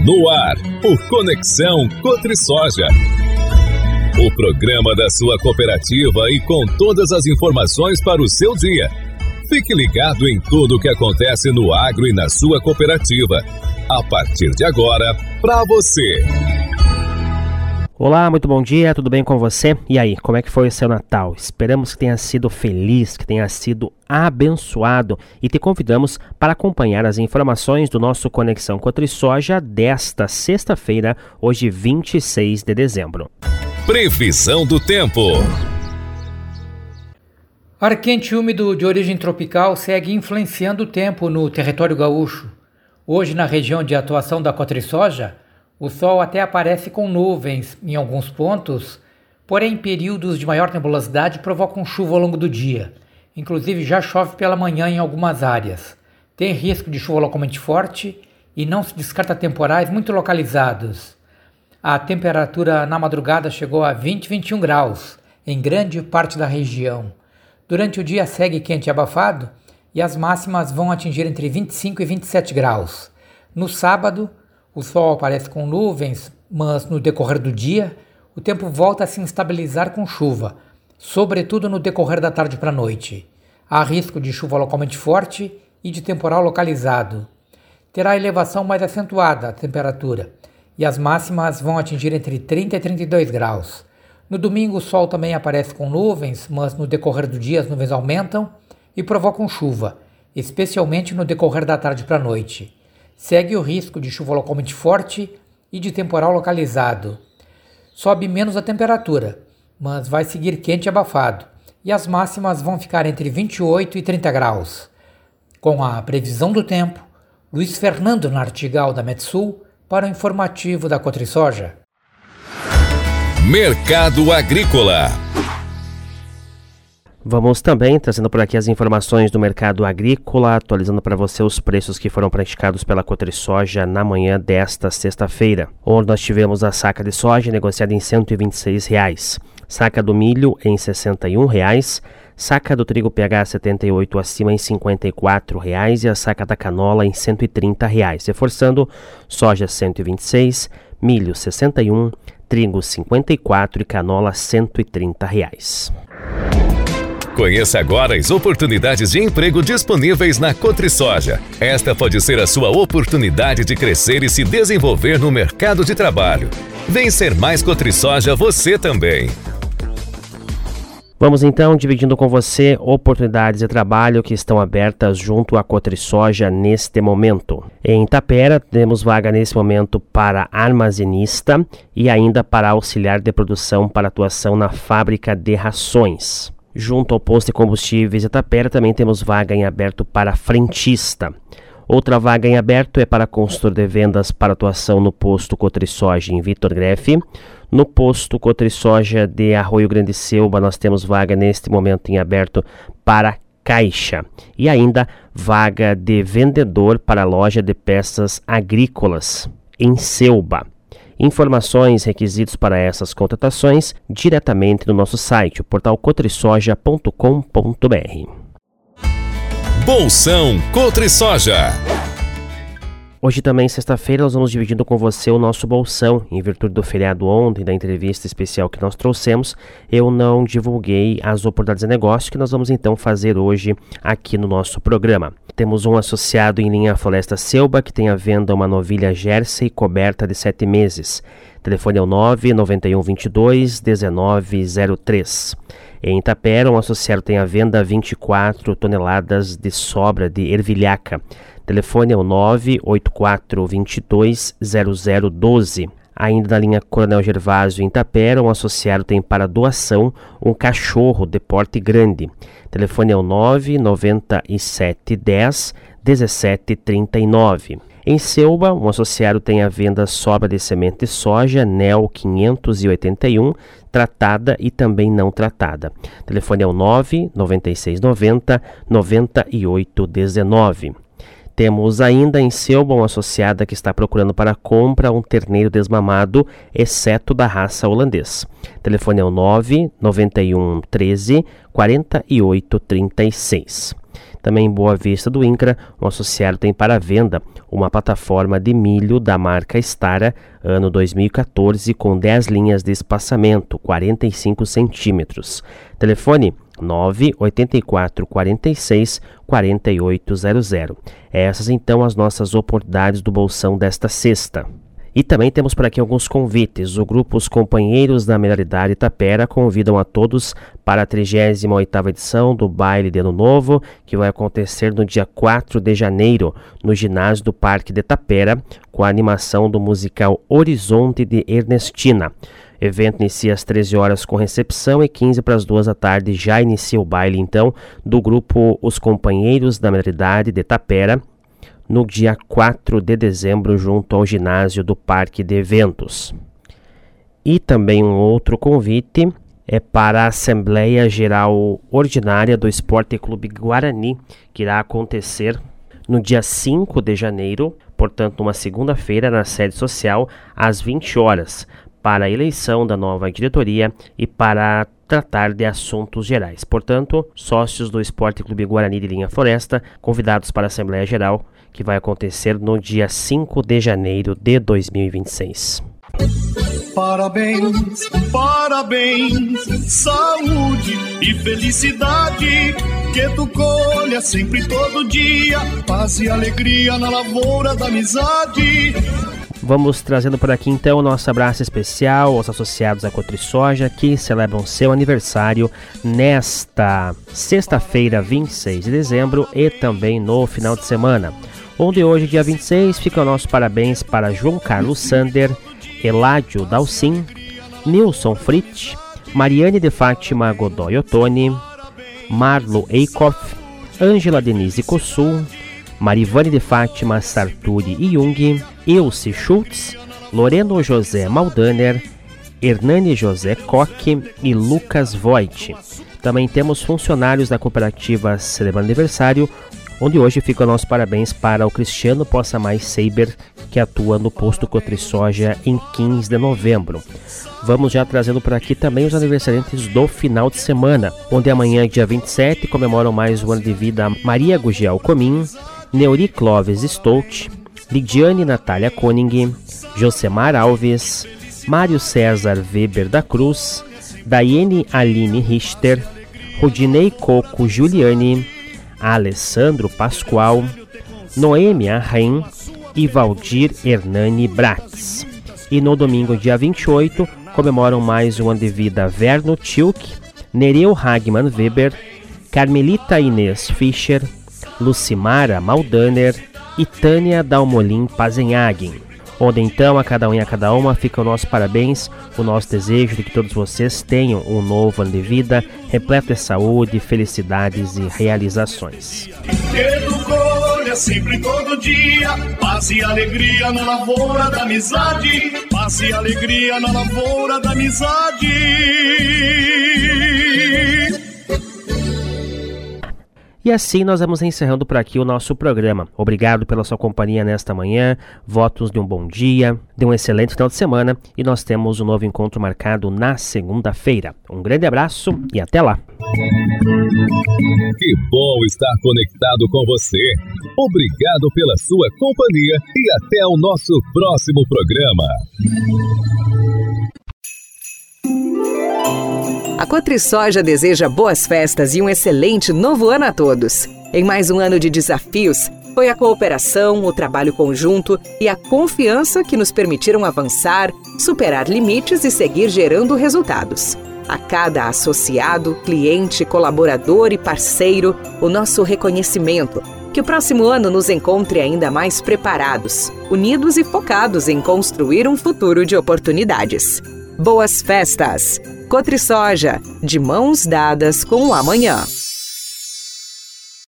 No ar, o Conexão Cotrisoja. O programa da sua cooperativa e com todas as informações para o seu dia. Fique ligado em tudo o que acontece no agro e na sua cooperativa. A partir de agora, para você. Olá, muito bom dia, tudo bem com você? E aí, como é que foi o seu Natal? Esperamos que tenha sido feliz, que tenha sido abençoado e te convidamos para acompanhar as informações do nosso Conexão Cotrisoja desta sexta-feira, hoje 26 de dezembro. Previsão do tempo. Ar quente e úmido de origem tropical segue influenciando o tempo no território gaúcho. Hoje, na região de atuação da Cotrisoja, o sol até aparece com nuvens em alguns pontos, porém períodos de maior nebulosidade provocam chuva ao longo do dia. Inclusive já chove pela manhã em algumas áreas. Tem risco de chuva localmente forte e não se descarta temporais muito localizados. A temperatura na madrugada chegou a 20-21 graus em grande parte da região. Durante o dia segue quente e abafado e as máximas vão atingir entre 25 e 27 graus. No sábado, o sol aparece com nuvens, mas no decorrer do dia, o tempo volta a se instabilizar com chuva, sobretudo no decorrer da tarde para a noite. Há risco de chuva localmente forte e de temporal localizado. Terá elevação mais acentuada a temperatura, e as máximas vão atingir entre 30 e 32 graus. No domingo, o sol também aparece com nuvens, mas no decorrer do dia as nuvens aumentam e provocam chuva, especialmente no decorrer da tarde para a noite. Segue o risco de chuva localmente forte e de temporal localizado. Sobe menos a temperatura, mas vai seguir quente e abafado, e as máximas vão ficar entre 28 e 30 graus. Com a previsão do tempo, Luiz Fernando Nartigal da Metsul para o informativo da Cotrisoja. Mercado Agrícola. Vamos também trazendo por aqui as informações do mercado agrícola, atualizando para você os preços que foram praticados pela Cotrisoja na manhã desta sexta-feira, onde nós tivemos a saca de soja negociada em R$ 126, saca do milho em R$ 61, saca do trigo PH 78 acima em R$ 54 e a saca da canola em R$ 130. Reforçando, soja 126, milho 61, trigo 54 e canola R$ 130. Conheça agora as oportunidades de emprego disponíveis na Cotrisoja. Esta pode ser a sua oportunidade de crescer e se desenvolver no mercado de trabalho. Vem ser mais Cotrisoja você também. Vamos então dividindo com você oportunidades de trabalho que estão abertas junto à Cotrisoja neste momento. Em Tapera, temos vaga nesse momento para armazenista e ainda para auxiliar de produção para atuação na fábrica de rações. Junto ao posto de combustíveis de Tapera, também temos vaga em aberto para frentista. Outra vaga em aberto é para consultor de vendas para atuação no posto Cotrisoja em Vitor Grefe. No posto Cotrisoja de Arroio Grande Selva, nós temos vaga neste momento em aberto para caixa. E ainda vaga de vendedor para a loja de peças agrícolas em Selva. Informações e requisitos para essas contratações diretamente no nosso site, o portal cotrisoja.com.br. Bolsão Cotrisoja. Hoje também, sexta-feira, nós vamos dividindo com você o nosso bolsão. Em virtude do feriado ontem, da entrevista especial que nós trouxemos, eu não divulguei as oportunidades de negócio que nós vamos então fazer hoje aqui no nosso programa. Temos um associado em linha Floresta Selva que tem à venda uma novilha Jersey coberta de 7 meses. Telefone é o 99122-1903. Em Itapera, um associado tem à venda 24 toneladas de sobra de ervilhaca. Telefone é o 984220012. Ainda na linha Coronel Gervásio em Itapera, um associado tem para doação um cachorro de porte grande. Telefone é o 99710-1739. Em Selva, um associado tem à venda sobra de semente de soja NEL 581, tratada e também não tratada. Telefone é o 99690-9819. Temos ainda em Selva uma associada que está procurando para compra um terneiro desmamado, exceto da raça holandês. Telefone é o 99113 4836. Também em Boa Vista do INCRA, um associado tem para venda uma plataforma de milho da marca Stara, ano 2014, com 10 linhas de espaçamento, 45 centímetros. Telefone 98446-4800. Essas então as nossas oportunidades do Bolsão desta sexta. E também temos por aqui alguns convites. O grupo Os Companheiros da Melhor Idade Itapera convidam a todos para a 38ª edição do Baile de Ano Novo, que vai acontecer no dia 4 de janeiro, no ginásio do Parque de Itapera, com a animação do musical Horizonte de Ernestina. O evento inicia às 13 horas com recepção e 15 para as 2 da tarde já inicia o baile, então, do grupo Os Companheiros da Melhor Idade de Itapera, no dia 4 de dezembro, junto ao ginásio do Parque de Eventos. E também um outro convite é para a Assembleia Geral Ordinária do Esporte Clube Guarani, que irá acontecer no dia 5 de janeiro, portanto, uma segunda-feira, na sede social, às 20 horas, para a eleição da nova diretoria e para tratar de assuntos gerais. Portanto, sócios do Esporte Clube Guarani de Linha Floresta, convidados para a Assembleia Geral, que vai acontecer no dia 5 de janeiro de 2026. Parabéns, parabéns, saúde e felicidade, que tu colha sempre todo dia, paz e alegria na lavoura da amizade. Vamos trazendo por aqui então o nosso abraço especial aos associados à Cotrisoja, que celebram seu aniversário nesta sexta-feira, 26 de dezembro, e também no final de semana. Onde hoje, dia 26, fica o nosso parabéns para João Carlos Sander, Eládio Dalcin, Nilson Fritz, Mariane de Fátima Godoy Ottoni, Marlo Eikoff, Ângela Denise Kossul, Marivane de Fátima Sarturi Jung, Ilse Schultz, Loreno José Maldaner, Hernani José Koch e Lucas Voigt. Também temos funcionários da cooperativa celebrando aniversário, onde hoje fica o nosso parabéns para o Cristiano Poça Mais Seiber, que atua no posto Cotrisoja em 15 de novembro. Vamos já trazendo por aqui também os aniversariantes do final de semana, onde amanhã, dia 27, comemoram mais um ano de vida Maria Gugiel Comim, Neuri Clóvis Stout, Lidiane Natália Koning, Josemar Alves, Mário César Weber da Cruz, Daiane Aline Richter, Rudinei Coco Giuliani, Alessandro Pascoal, Noêmia Ren e Valdir Hernani Bratz. E no domingo, dia 28, comemoram mais um ano de vida Verno Tilk, Nereu Hagman Weber, Carmelita Inês Fischer, Lucimara Maldaner e Tânia Dalmolin Pazenhagen. Onde então a cada um e a cada uma fica o nosso parabéns, o nosso desejo de que todos vocês tenham um novo ano de vida, repleto de saúde, felicidades e realizações. Que tu colha sempre todo dia, paz e alegria na lavoura da amizade, paz e alegria na lavoura da amizade. E assim nós vamos encerrando por aqui o nosso programa. Obrigado pela sua companhia nesta manhã, votos de um bom dia, de um excelente final de semana, e nós temos um novo encontro marcado na segunda-feira. Um grande abraço e até lá! Que bom estar conectado com você. Obrigado pela sua companhia e até o nosso próximo programa. A Cotrisoja deseja boas festas e um excelente novo ano a todos. Em mais um ano de desafios, foi a cooperação, o trabalho conjunto e a confiança que nos permitiram avançar, superar limites e seguir gerando resultados. A cada associado, cliente, colaborador e parceiro, o nosso reconhecimento. Que o próximo ano nos encontre ainda mais preparados, unidos e focados em construir um futuro de oportunidades. Boas festas! Cotrisoja, de mãos dadas com o amanhã.